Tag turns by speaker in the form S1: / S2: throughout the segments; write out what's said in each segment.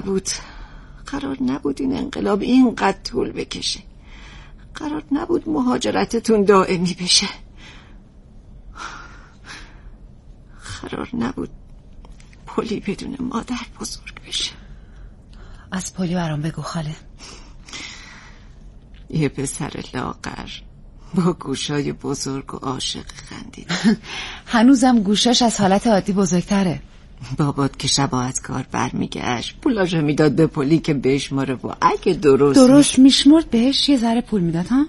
S1: قرار نبود این انقلاب اینقدر طول بکشه. قرار نبود مهاجرتتون دائمی بشه. قرار نبود پلی بدون مادر بزرگ بشه.
S2: از پلی برام بگو خاله.
S1: یه پسر لاغر با گوشای بزرگ و عاشق خندید.
S2: هنوزم گوشاش از حالت عادی بزرگتره.
S1: بابات که شب از کار برمیگشت پولاشو میداد به پلی که بشماره و اگه درست
S2: میشمرد بهش یه ذره پول میداد ها.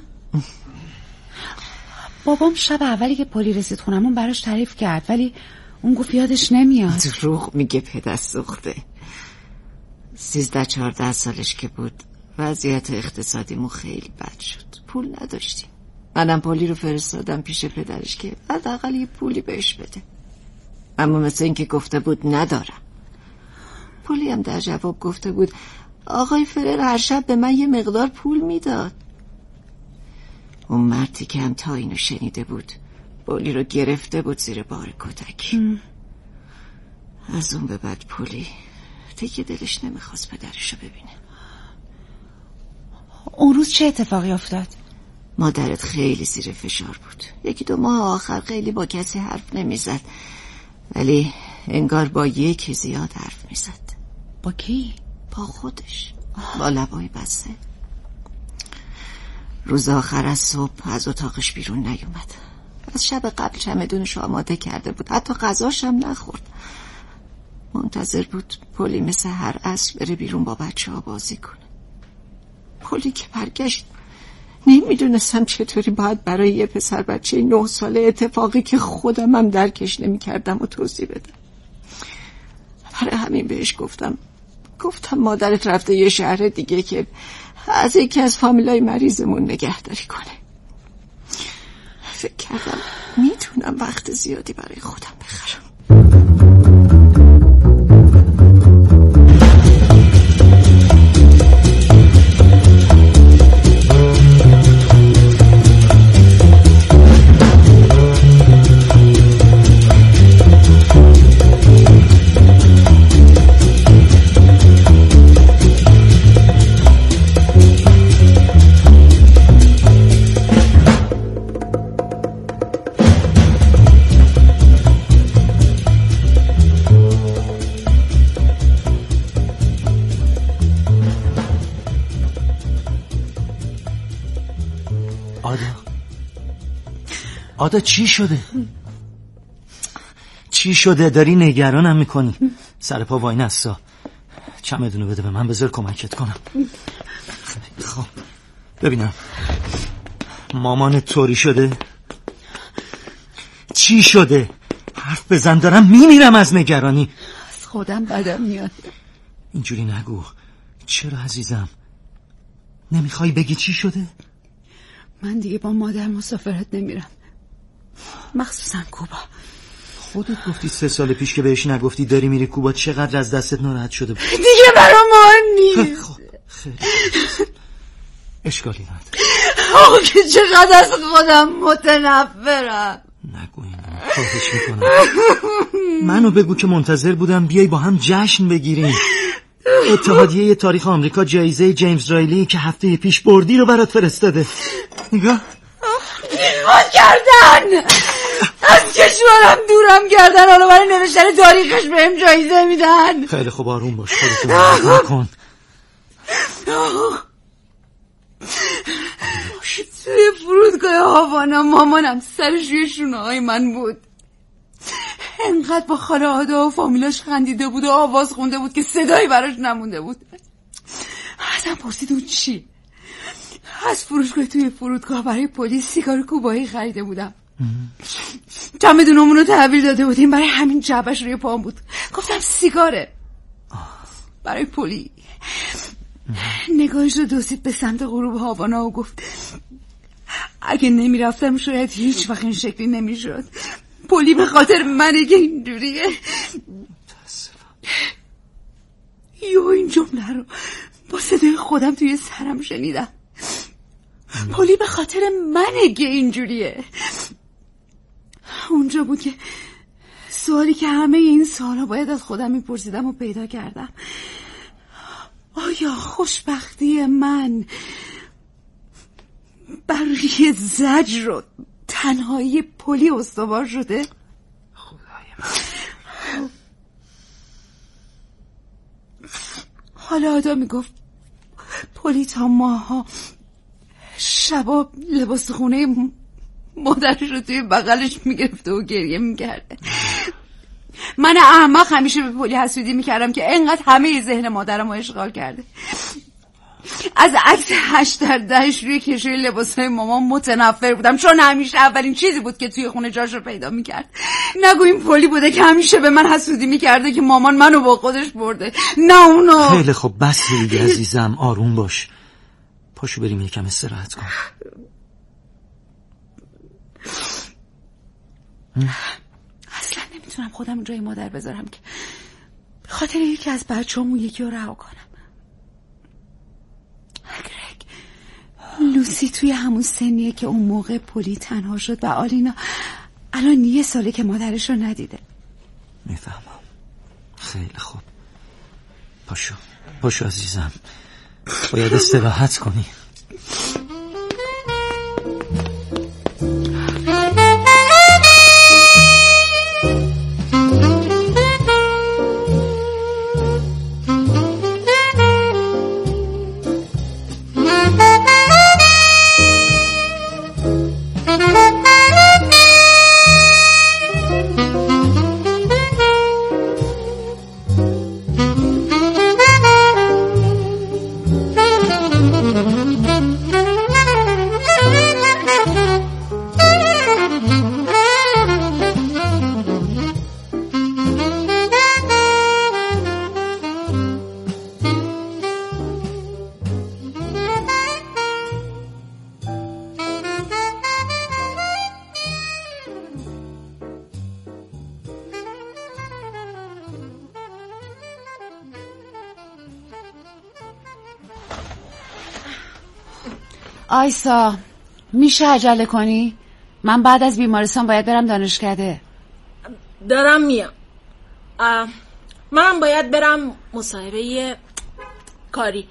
S2: بابام شب اولی که پلی رسید خونمون براش تعریف کرد ولی اون گفت یادش نمیاد.
S1: دروغ میگه پدر سوخته. 13-14 سالش که بود وضعیت اقتصادیمون خیلی بد شد. پول نداشتیم. منم پلی رو فرستادم پیش پدرش که حداقل یه پولی بهش بده. اما مثل این که گفته بود ندارم. پلی هم در جواب گفته بود آقای فرر هر شب به من یه مقدار پول میداد. اون مردی که هم تا اینو شنیده بود پلی رو گرفته بود زیر بار کتک. از اون به بعد پلی دیگه دلش نمیخواست پدرشو ببینه.
S2: اون روز چه اتفاقی افتاد؟
S1: مادرت خیلی زیر فشار بود. 1-2 ماه آخر خیلی با کسی حرف نمیزد ولی انگار با یکی زیاد حرف میزد.
S2: با کی؟
S1: با خودش. با لبای بسته. روز آخر از صبح از اتاقش بیرون نیومد. از شب قبل چمدونش آماده کرده بود. حتی غذاش هم نخورد. منتظر بود پلی مثل هر عصر بره بیرون با بچه‌ها بازی کنه. پلی که برگشت نمیدونستم چطوری باید برای یه پسر بچه 9 ساله اتفاقی که خودم هم درکش نمی‌کردم و توضیح بدم. برای همین بهش گفتم مادرت رفته یه شهر دیگه که از یکی از فامیلای مریضمون نگهداری کنه. فکر کردم میتونم وقت زیادی برای خودم بخرم.
S3: آدا چی شده؟ چی شده؟ داری نگرانم میکنی. سر پا وای نستا. چمدونو بده به من بذار کمکت کنم. خب ببینم مامان طوری شده؟ چی شده؟ حرف بزن دارم میمیرم از نگرانی.
S2: از خودم بدم میاد.
S3: اینجوری نگو. چرا عزیزم؟ نمیخوای بگی چی شده؟
S2: من دیگه با مادر مسافرت نمیرم، مخصوصا کوبا.
S3: خودت گفتی 3 سال پیش که بهش نگفتی داری میری کوبا چقدر از دستت ناراحت شده بود.
S2: دیگه برام مهم نیست.
S3: خب خیلی اشکالی نداره.
S2: آخه که چقدر از خودم متنفرم.
S3: نگو اینو، خواهش میکنم. منو بگو که منتظر بودم بیای با هم جشن بگیریم. اتحادیه تاریخ آمریکا جایزه جیمز رایلی که هفته پیش بردی رو برات فرستاده. نگاه
S2: بیخود کردن، از کشورم دورم کردن، حالا برای نوشتن تاریخش بهم جایزه میدن.
S3: خیلی خوب آروم باش، خودتو ناراحت نکن.
S2: توی فرودگاه هاوانا مامانم سرش روی شونه‌های من بود. انقدر با خاله آدا و فامیلاش خندیده بود و آواز خونده بود که صدایی براش نمونده بود. ازم پرسید اون چی؟ از فروشگاه توی فرودگاه برای پلیس سیگار کوبایی خریده بودم. چمدونمون رو تحویل داده بودیم، برای همین جعبش روی پام بود. گفتم سیگاره برای پلی. نگاهش رو دوسید به سمت غروب هاوانا و گفت اگه نمی رفتم شاید هیچ وقت این شکلی نمی شد. پلی به خاطر منه که اینجوریه. یو این جمله رو با صدای خودم توی سرم شنیدم. پلی به خاطر منه که اینجوریه. اونجا بود که سوالی که همه این سالا باید از خودم میپرسیدم و پیدا کردم. آیا خوشبختی من برای زجر و تنهایی پلی استوار شده؟
S3: خدای من.
S2: حالا آدا میگفت پلی تا ماها شبا لباس خونه مادرش رو توی بغلش میگرفته و گریه میکرده. من احمق همیشه به پلی حسودی میکردم که اینقدر همه ذهن مادرم رو اشغال کرده. از عکس 8/10 روی کشوی لباسای مامان متنفر بودم، چون همیشه اولین چیزی بود که توی خونه جاش رو پیدا میکرد. نگو این پلی بوده که همیشه به من حسودی میکرده که مامان منو با خودش برده، نه اونو.
S3: خیلی خوب بس دیگه عزیزم، آروم باش. پاشو بریم یکم استراحت کن.
S2: اصلا نمیتونم خودم جای مادر بذارم که به خاطر یکی از بچه‌مون یکی رو رها کنم. گرگ، لوسی توی همون سنیه که اون موقع پلی تنها شد و آلینا الان 1 ساله که مادرش رو ندیده.
S3: میفهمم. خیلی خوب. پاشو عزیزم، باید استراحت کنی.
S2: آیسا، میشه عجله کنی؟ من بعد از بیمارستان باید برم دانشکده.
S4: دارم میام. منم باید برم مصاحبه کاری.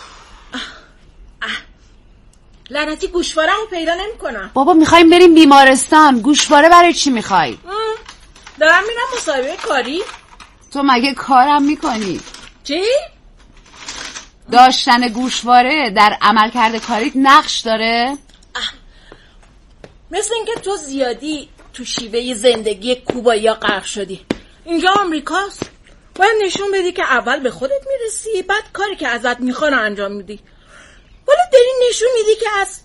S4: لعنتی گوشوارمو پیدا نمی‌کنم.
S2: بابا میخوایم بریم بیمارستان، گوشواره برای چی میخوای؟
S4: دارم میرم مصاحبه کاری.
S2: تو مگه کارم میکنی؟
S4: چی؟
S2: داشتن گوشواره در عملکرد کاریت نقش داره؟
S4: مثل اینکه تو زیادی تو شیوه زندگی کوبایا غرق شدی. اینجا آمریکاست، باید نشون بدی که اول به خودت میرسی، بعد کاری که ازت میخوان انجام میدی. ولی داری نشون میدی که از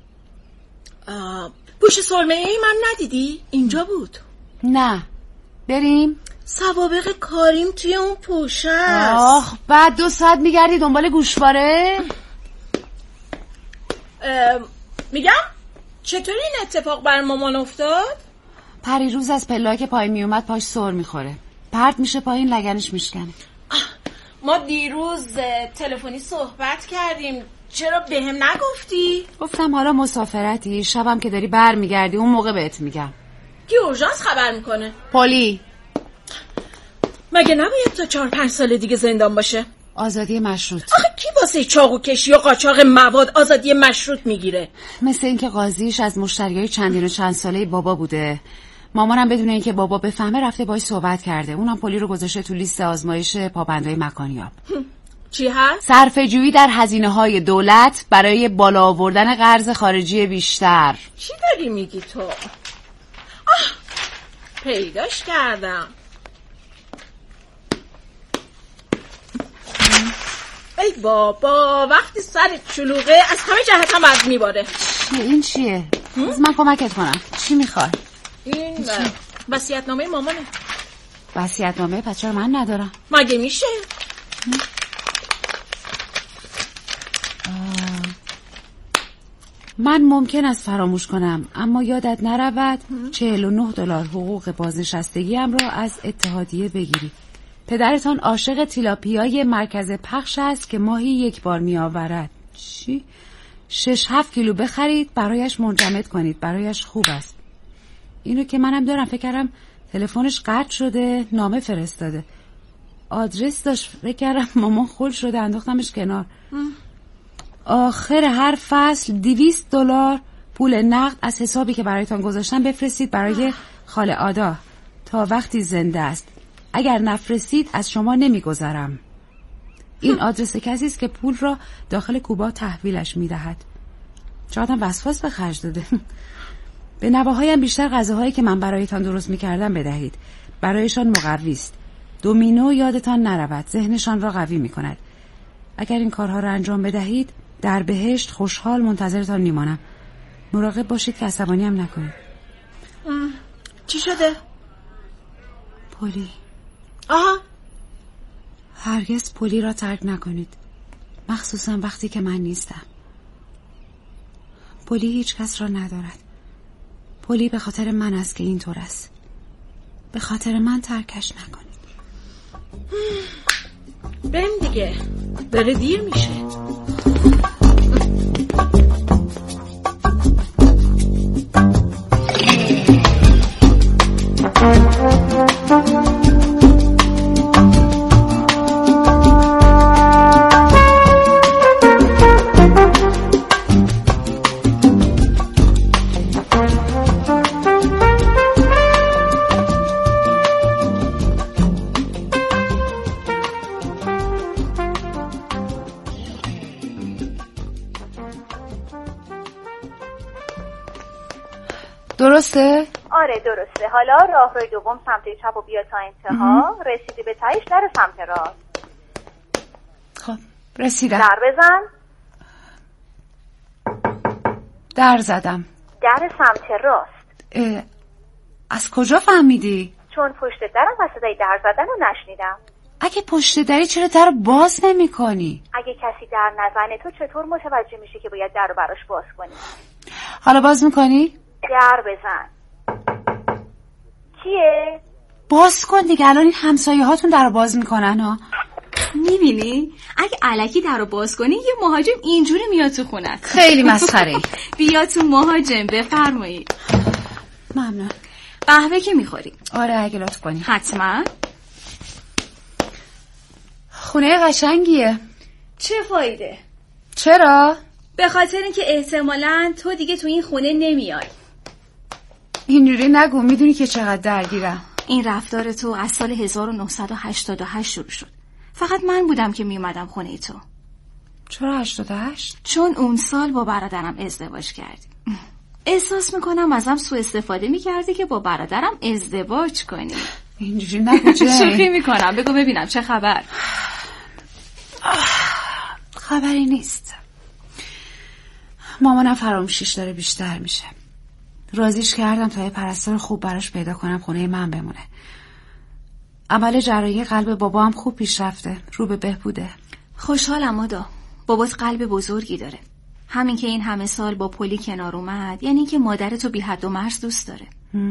S4: پوش سرمه ای من ندیدی؟ اینجا بود.
S2: نه بریم.
S4: سوابق کاریم توی اون پوشه است.
S2: آخ، بعد 2 ساعت میگردی دنبال گوشواره؟
S4: میگم چطوری این اتفاق بر مامان افتاد؟
S2: پریروز از پله‌ای که پای میومد پاش سر میخوره، پرت میشه پایین، لگنش میشکنه.
S4: ما دیروز تلفنی صحبت کردیم، چرا بهم نگفتی؟
S2: گفتم حالا مسافرتی، شبم که داری بر میگردی اون موقع بهت میگم.
S4: کی اورژانس خبر میکنه؟
S2: پلی.
S4: مگه نباید تا 4-5 سال دیگه زندان باشه؟
S2: آزادی مشروط.
S4: آخه کی واسه چاقو کشی و قاچاق مواد آزادی مشروط میگیره؟
S2: مثل اینکه قاضیش از مشتریای چندین و چند ساله بابا بوده. مامانم بدون اینکه بابا بفهمه رفته باهاش صحبت کرده، اونم پلی رو گذاشته تو لیست آزمایش پابندای مکانیاب.
S4: چی هست؟
S2: صرفه‌جویی در هزینه‌های دولت برای بالا آوردن قرض خارجی بیشتر.
S4: چی داری میگی تو؟ پیداش کردم. ای بابا، وقتی سرت شلوغه از همه جهت هم بد میباره.
S2: این چیه؟ از من کمکت کنم. چی میخوای؟
S4: این وصیت‌نامه مامانه.
S2: وصیت‌نامه؟ پس چرا من ندارم؟
S4: مگه میشه؟
S2: من ممکن است فراموش کنم، اما یادت نرود $49 حقوق بازنشستگیم را از اتحادیه بگیری. پدرتان عاشق تیلاپیای مرکز پخش است که ماهی 1 بار می آورد. چی؟ 6-7 کیلو بخرید برایش منجمد کنید، برایش خوب است. اینو که منم دارم، فکر کردم تلفنش قطع شده، نامه فرستاده. آدرس داشت، فکر کردم مامان خل شده انداختمش کنار. آخر هر فصل $200 پول نقد از حسابی که برایتان گذاشتم بفرستید برای خاله آدا تا وقتی زنده است. اگر نفرستید از شما نمیگذارم. این آدرس کسی است که پول را داخل کوبا تحویلش میدهد. چقدر وسواس به خرج داده. به نواهایم بیشتر غذاهایی که من برایتان درست میکردم بدهید. برایشان مقوی است. دومینو یادتان نرود، ذهنشان را قوی میکند. اگر این کارها را انجام بدهید در بهشت خوشحال منتظرتان میمانم. مراقب باشید که عصبانی هم نکنید.
S4: چی شده؟
S2: پولی.
S4: آها.
S2: هرگز پولی را ترک نکنید، مخصوصا وقتی که من نیستم. پولی هیچ کس را ندارد. پولی به خاطر من است که اینطور است. به خاطر من ترکش نکنید.
S4: بریم دیگه، داره دیر میشه.
S2: درسته؟
S5: آره درسته. حالا راهروی دوم سمت چپ و بیا تا انتها. رسیدی به تهش در سمت راست.
S2: خب رسیدم.
S5: در بزن.
S2: در زدم.
S5: در سمت راست.
S2: از کجا فهمیدی؟
S5: چون پشت درم و صدای در زدن رو نشنیدم.
S2: اگه پشت دری چرا در باز نمی کنی؟
S5: اگه کسی در نزنه تو چطور متوجه میشی که باید در رو براش باز کنی؟
S2: حالا باز میکنی؟
S5: در بزن. کیه؟
S2: باز کن دیگه، الان این همسایه هاتون در رو باز میکنن ها.
S6: میبینی؟ اگه الکی در رو باز کنی یه مهاجم اینجوری میاد تو خونت.
S2: خیلی مسخره.
S6: بیا تو مهاجم، بفرمایید.
S2: ممنون.
S6: قهوه که میخوری؟
S2: آره اگه لطف کنی.
S6: حتما.
S2: خونه قشنگیه.
S6: چه فایده؟
S2: چرا؟
S6: به خاطر اینکه احتمالاً تو دیگه تو این خونه نمیای.
S2: اینجوری نگو، میدونی که چقدر درگیرم.
S6: این رفتار تو از سال 1988 شروع شد. فقط من بودم که میومدم خونه تو.
S2: چرا 88؟
S6: چون اون سال با برادرم ازدواج کردی. احساس میکنم ازم سوء استفاده میکردی که با برادرم ازدواج کنی.
S2: اینجوری نگو جین.
S6: شوخی میکنم، بگو ببینم چه خبر.
S2: خبری نیست. مامانم فراموشیش داره بیشتر میشه. راضیش کردم تا یه پرستار خوب براش پیدا کنم خونه من بمونه. عمل جراحی قلب بابا هم خوب پیش رفته، رو به بهبوده.
S6: خوشحالم آدا. بابات قلب بزرگی داره. همین که این همه سال با پلی کنار اومد یعنی که مادرتو بی حد و مرز دوست داره.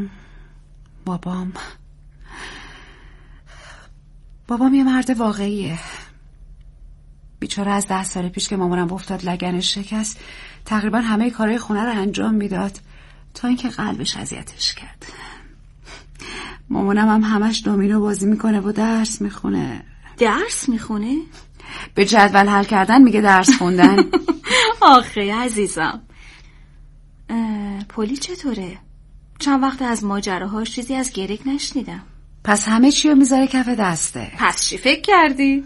S2: بابام یه مرد واقعیه. بیچاره از 10 سال پیش که مامانم افتاد لگنش شکست تقریبا همه کارهای خونه رو انجام میداد تا اینکه قلبش اذیتش کرد. مامانم هم همش دومینو بازی میکنه و درس میخونه.
S6: درس میخونه؟
S2: به جدول حل کردن میگه درس خوندن.
S6: آخه عزیزم. پولی چطوره؟ چند وقت از ماجراهاش چیزی از گریگ نشنیدم.
S2: پس همه چی رو میذاره کف دسته.
S6: پس چی فکر کردی؟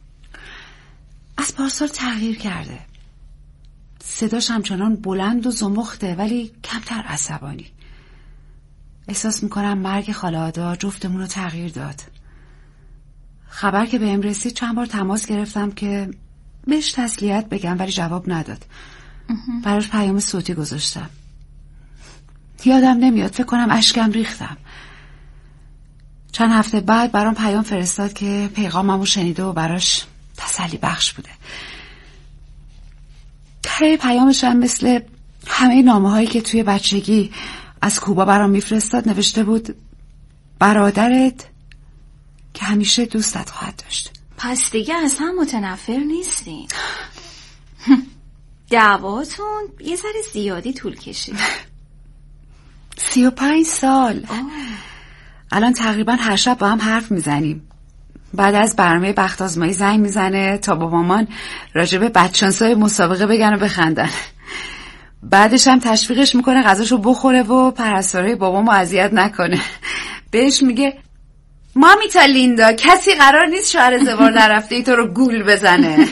S2: از پارسال تغییر کرده. صداش همچنان بلند و زمخته ولی کمتر عصبانی. احساس میکنم مرگ خاله آدا جفتمون رو تغییر داد. خبر که بهم رسید چند بار تماس گرفتم که بهش تسلیت بگم ولی جواب نداد. براش پیام صوتی گذاشتم. یادم نمیاد، فکر کنم اشکم ریختم. چند هفته بعد برام پیام فرستاد که پیغاممو شنیده و براش تسلی بخش بوده. ته پیامش هم مثل همه نامه هایی که توی بچگی از کوبا برام میفرستاد نوشته بود برادرت که همیشه دوستت خواهد داشت.
S6: پس دیگه از هم متنفر نیستین. دعواتون یه ذره زیادی طول کشید.
S2: 35 سال. الان تقریبا هر شب با هم حرف میزنیم. بعد از برنامه بخت آزمایی زنگ میزنه تا با مامان راجع به بدشانسای مسابقه بگن و بخندن. بعدش هم تشویقش میکنه غذاشو بخوره و پرستارای بابامو اذیت نکنه. بهش میگه مامیتا لیندا کسی قرار نیست شوهر زوار نرفته ای تو رو گول بزنه.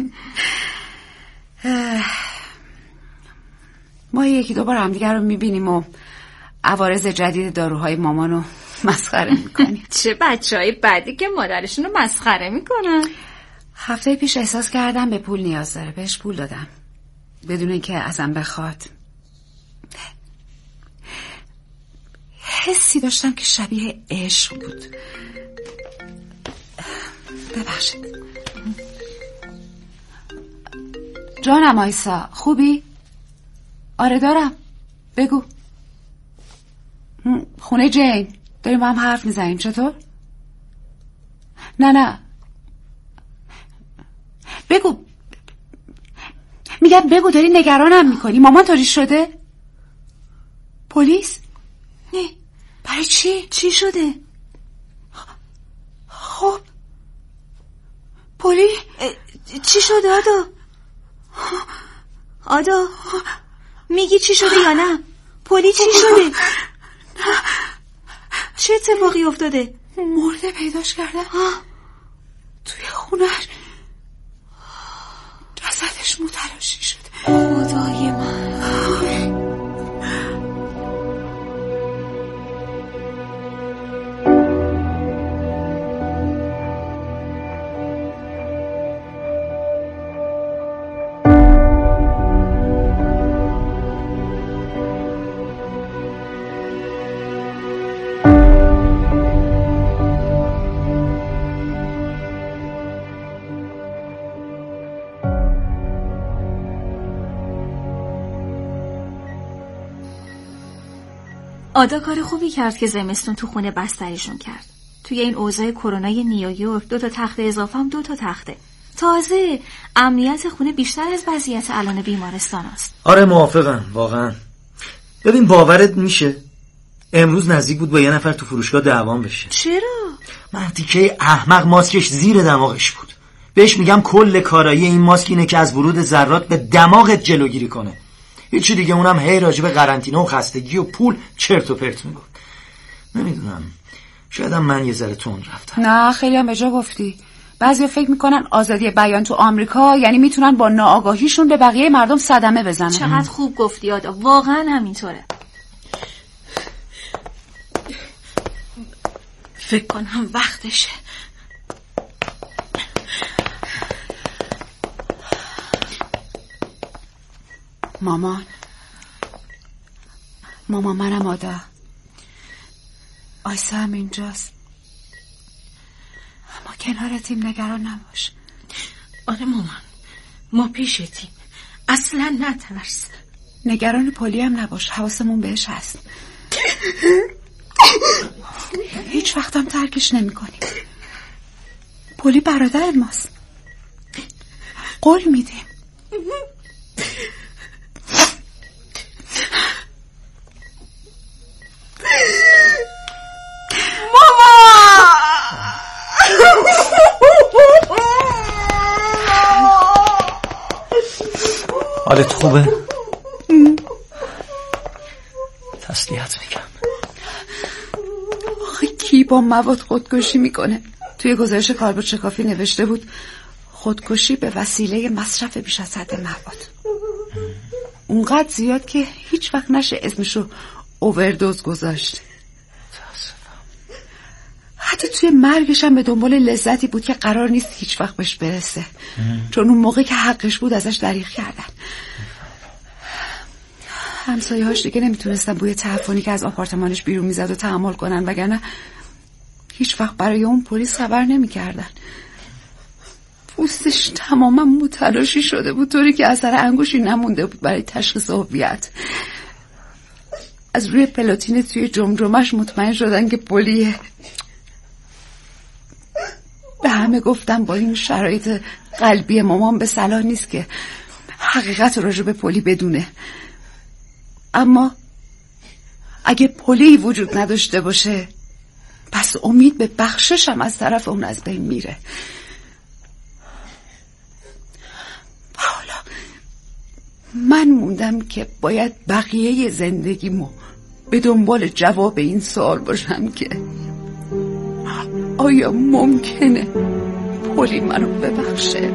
S2: ما یکی دو بار همدیگر رو میبینیم و عوارض جدید داروهای مامانو مسخره میکنیم.
S6: چه بچه‌های بدی که مادرشون رو مسخره میکنن.
S2: هفته پیش احساس کردم به پول نیاز داره، بهش پول دادم بدون اینکه ازم بخواد. حسی داشتم که شبیه عشق بود. ببخشید. جانم آیسا، خوبی؟ آره دارم، بگو. خونه جین داریم با هم حرف میزنیم. چطور؟ نه بگو. میگم بگو، داری نگرانم میکنی. مامان طوری شده؟ پلیس؟ نه. برای چی؟ چی شده؟ خب پلیس
S6: چی شده آدا؟ میگی چی شده یا نه؟ پلیس چی شده؟ چه اتفاقی افتاده؟
S2: مرده پیداش کردن توی خونش، جسدش متلاشی شده.
S6: خدای من. آدا کار خوبی کرد که زمستون تو خونه بستریشون کرد. توی این اوضاع کرونای نیویورک 2 تخت اضافه هم 2 تخته. تازه امنیت خونه بیشتر از وضعیت الان بیمارستان است.
S3: آره موافقم واقعا. ببین باورت میشه امروز نزدیک بود با یه نفر تو فروشگاه دعوام بشه.
S6: چرا؟
S3: مردی که احمق ماسکش زیر دماغش بود. بهش میگم کل کارایی این ماسک اینه که از ورود ذرات به دماغت جلوگیری کنه. هیچی دیگه اونم هی راجب قرنطینه و خستگی و پول چرت و پرت میگفت. نمیدونم شاید هم من یه ذره تند رفتم.
S2: نه خیلی هم به جا گفتی. بعضی فکر میکنن آزادی بیان تو آمریکا یعنی میتونن با ناآگاهیشون به بقیه مردم صدمه بزنن.
S6: چقدر خوب گفتی آدا، واقعا همینطوره.
S4: فکر کنم وقتشه.
S2: مامان منم آدا. آیسا هم اینجاست. ما کنارتیم، نگران نباش.
S4: آره مامان، ما پیشتیم، اصلا نترس.
S2: نگران پلی هم نباش، حواسمون بهش هست. هیچ وقتم ترکش نمی کنیم. پلی برادر ماست، قول میدیم.
S3: حالت خوبه؟ تسلیت میگم.
S2: آخه کی با مواد خودکشی میکنه؟ توی گزارش کاربرد شکافی نوشته بود خودکشی به وسیله مصرف بیش از حد مواد. اونقدر زیاد که هیچ وقت نشه اسمشو اووردوز گذاشت. حتی توی مرگش هم به دنبال لذتی بود که قرار نیست هیچ وقت بهش برسه. چون اون موقع که حقش بود ازش دریغ کردن. همسایه هاش دیگه نمیتونستن بوی تعفنی که از آپارتمانش بیرون میزد و تحمل کنن، وگرنه هیچ وقت برای اون پلیس خبر نمیکردن. پوستش تماما متلاشی شده بود، طوری که اثر انگشتی نمونده بود برای تشخیص هویت. از روی پلاتین توی جمجمش مطمئن شدن که پلیه. به همه گفتم با این شرایط قلبی مامان به صلاح نیست که حقیقت راجع به پلی بدونه. اما اگه پلی وجود نداشته باشه پس امید به بخششم از طرف اون از بین میره. حالا من موندم که باید بقیه زندگیمو به دنبال جواب این سوال باشم که آیا ممکنه پلی منو ببخشه؟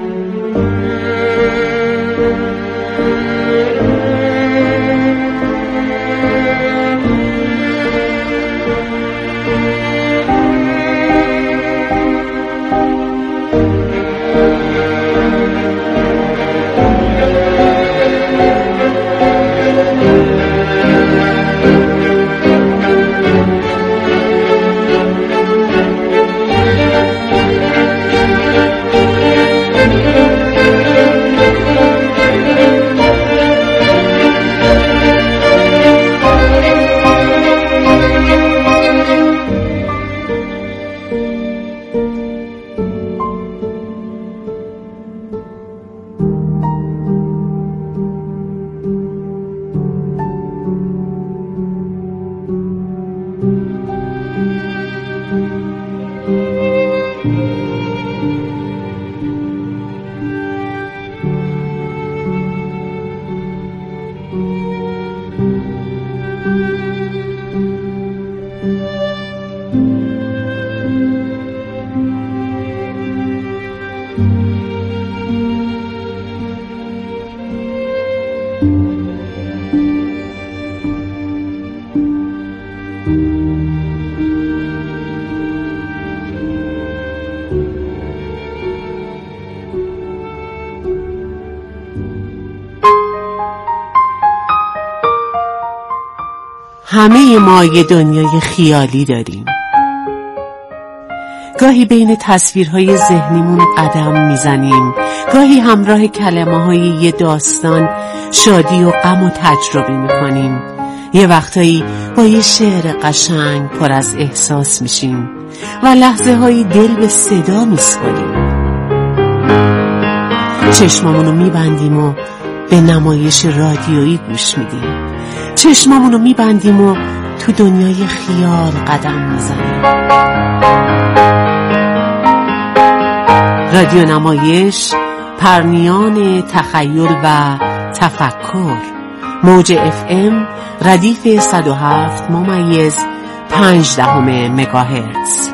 S7: همه ما یه دنیای خیالی داریم. گاهی بین تصویرهای ذهنیمون قدم میزنیم، گاهی همراه کلمه‌های یه داستان شادی و غم و تجربه میکنیم، یه وقتایی با یه شعر قشنگ پر از احساس میشیم و لحظه هایی دل به صدا میسپاریم. چشمامونو میبندیم و به نمایش رادیویی گوش میدیم، چشمامونو میبندیم و تو دنیای خیال قدم میزنیم. رادیو نمایش، پرنیان تخیل و تفکر، موج FM ردیف 107.5 مگاهرتز.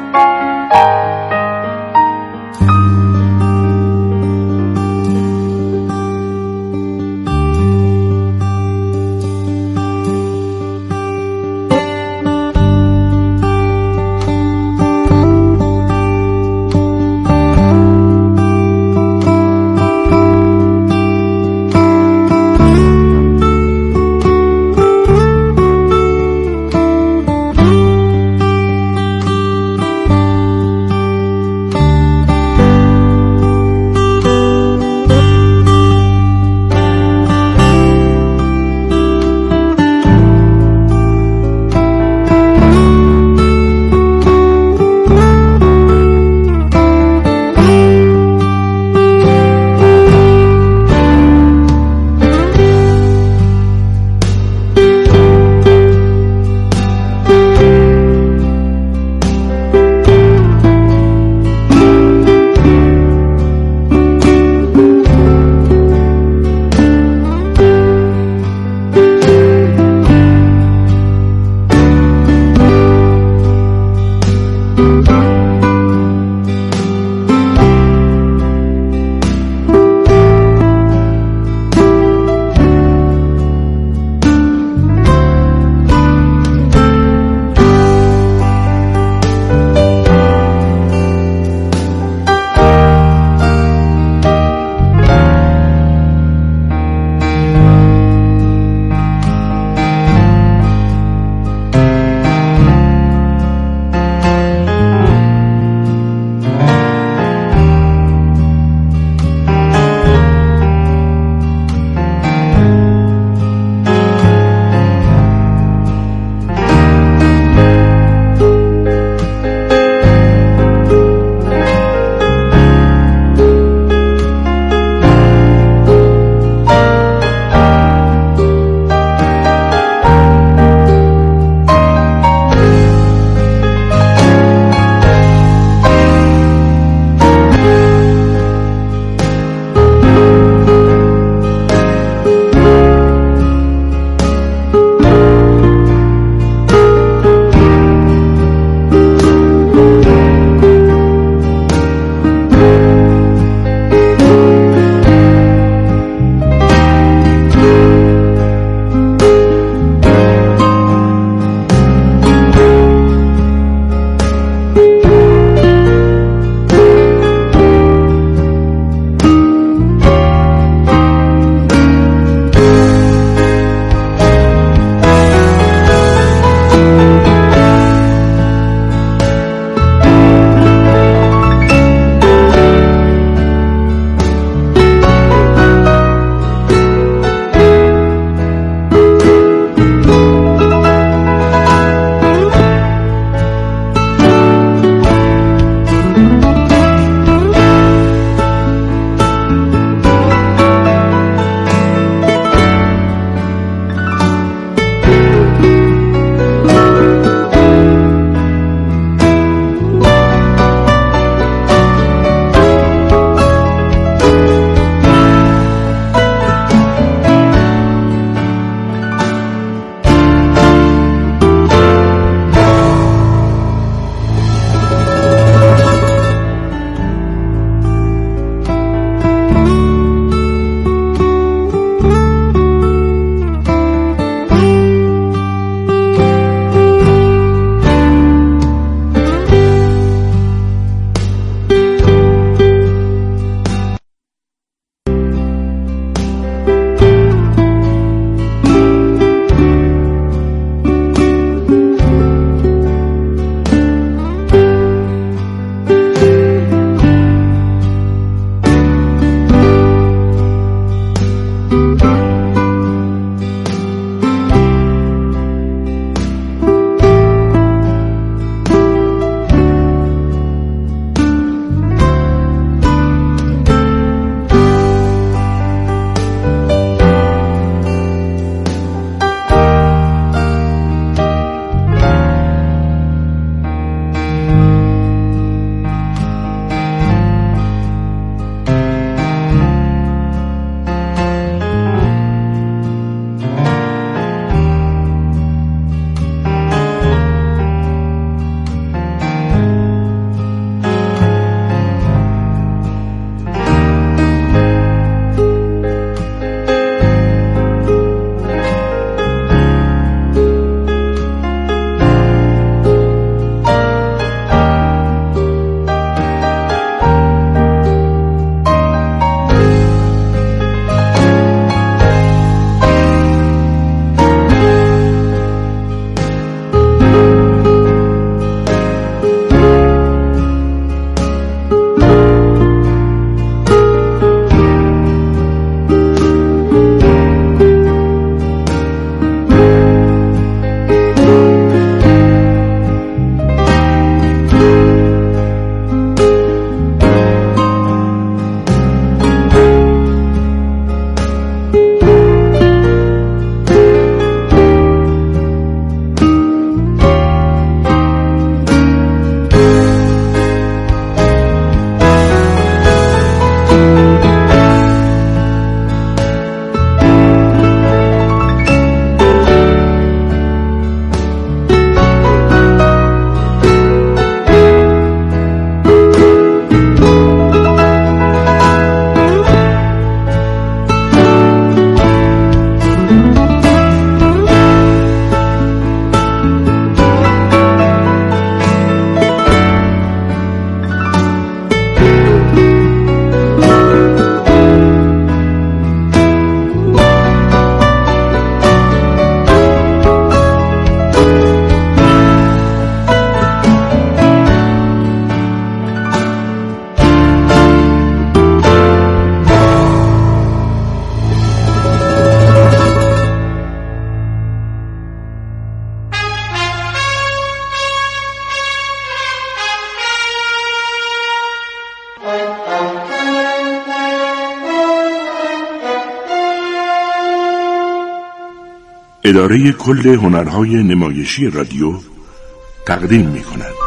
S8: اداره کل هنرهای نمایشی رادیو تقدیم می کند.